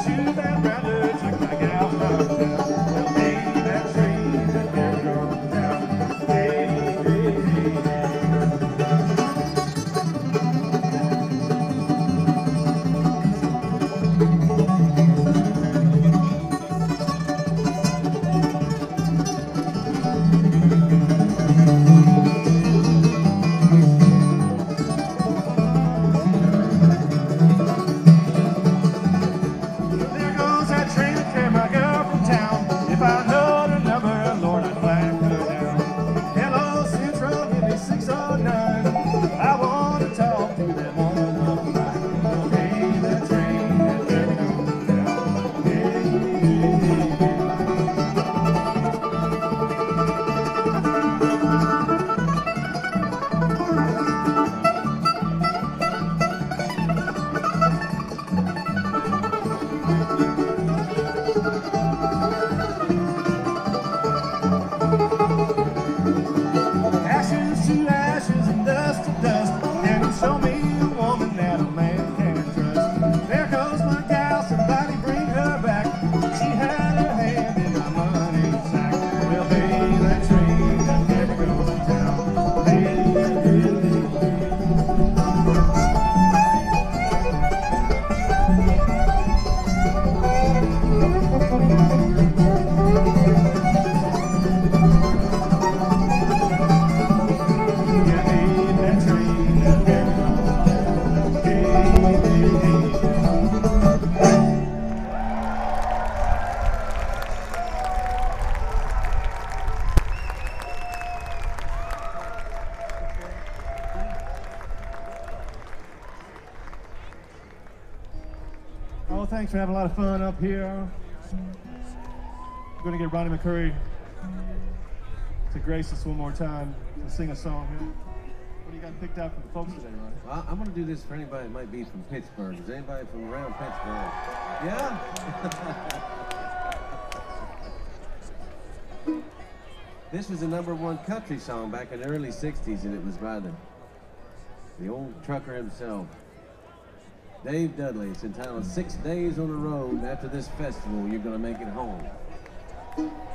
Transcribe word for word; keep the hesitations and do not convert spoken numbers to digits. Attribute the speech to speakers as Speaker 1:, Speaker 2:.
Speaker 1: shoes and rather took my gal from town. Well, hey, that train that never goes down. Hey, hey, hey. There goes that train that carried my girl from town. If I know her number, Lord, I'd flag her down. Hello, Central, give me six oh nine. I want to talk to that woman on the line. Well, hey, that train that never goes down. Hey, hey, hey, hey. Ashes to ashes and dust to dust. Can you show me a woman that a man can trust? There goes my gal, somebody bring her back. She had her hand in my money sack. Well, hey, that train that never goes down. Hey, hey, hey, hey. Yeah, hey, that train that never goes down. Hey, hey, hey. Oh, thanks for having a lot of fun up here. I'm going to get Ronnie McCurry to grace us one more time to sing a song here. What do you got picked out for the folks today, Ronnie?
Speaker 2: Well, I'm going to do this for anybody that might be from Pittsburgh. Is anybody from around Pittsburgh? Yeah? This was a number one country song back in the early sixties, and it was by the, the old trucker himself, Dave Dudley. It's entitled Six Days on the Road. After this festival, you're going to make it home.